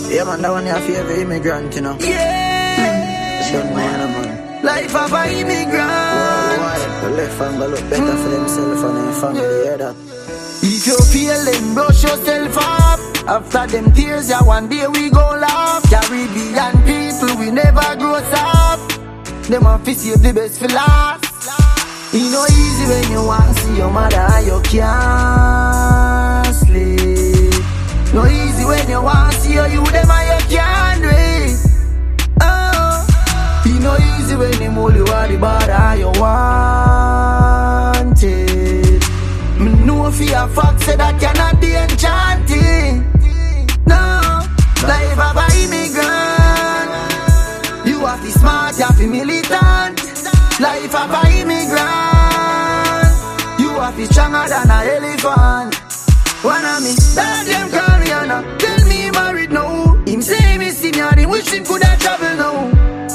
Yeah, man, that one you have for every immigrant, you know. Yeah. Don't mind, man. Life of an immigrant. Worldwide, the left hand go look better for themselves and their family, hear that? If you feel them, brush yourself up. After them tears, yeah, one day we go laugh. Caribbean people, we never grow up. Them want to save the best for last. It no easy when you want to see your mother and you can't sleep. No easy when you want to see your you them and you can't wait. It no easy when you hold you at the bar and you want it. Me know for a fact say that cannot be enchanting. No, life of an immigrant. You have to smart, you have to militant. Life of an immigrant. You have to stronger than an elephant. One of me, that them call me Anna. Tell me he married now. Him say me see me and him wish him could have travel now.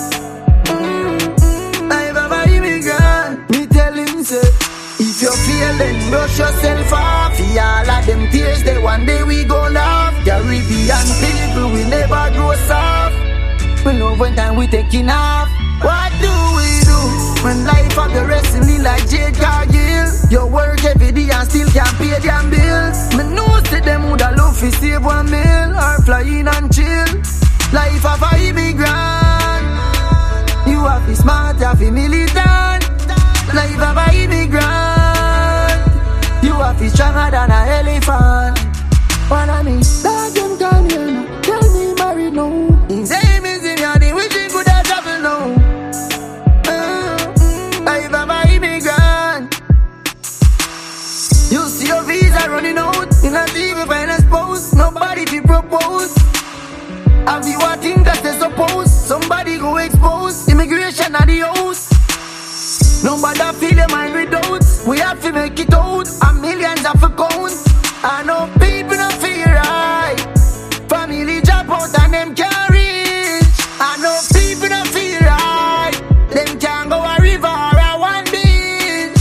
Life of an immigrant. Me tell him say, if you feel then brush yourself off. For all of them tears, they one day we go laugh. Caribbean people, we never grow soft. We love when time we taking off. What do we do when life of the wrestling like Jade Cargill? You work every day and still can't pay them bills. Me know say them woulda love to save 1 meal or fly in and chill. Life of a immigrant. You have to smart, you have to militant. Life of a immigrant. You have to stronger than an elephant. What I mean, that them call me now. Tell me he married now. Him say me see me and he wish he could have travel now. Life of a immigrant. You see your visa running out. You not even find a spouse. Nobody to propose. Have you a thing that they suppose? Somebody go expose. Immigration at the house. Nobody feel your mind with doubts. We have to make it out. And millions of accounts. I know people don't feel right. Family drop out and them can't reach. I know people don't feel right. Them can't go a river or a one beach.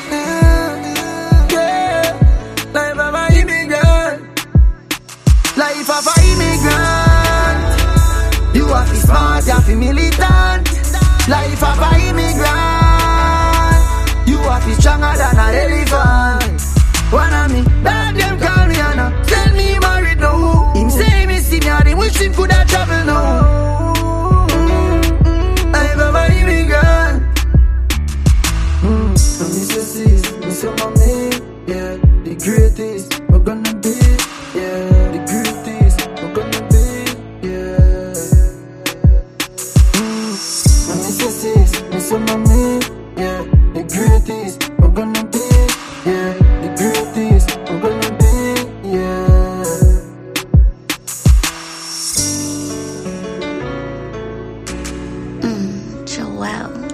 Yeah. Life of an immigrant. Life of an immigrant. You have to smart, you have to militant. Life of an immigrant. You have to stronger than an elephant. One of me, that them call me Anna. Tell me he married now. Him say me see me and him wish him could have travel now. Life of an immigrant. Me say sis, me say mommy, yeah, the greatest we're gonna be, yeah, the greatest we're gonna be, yeah. Me say sis, me say mommy, yeah, the greatest we're gonna be, yeah, the greatest we're gonna be, yeah. Joel.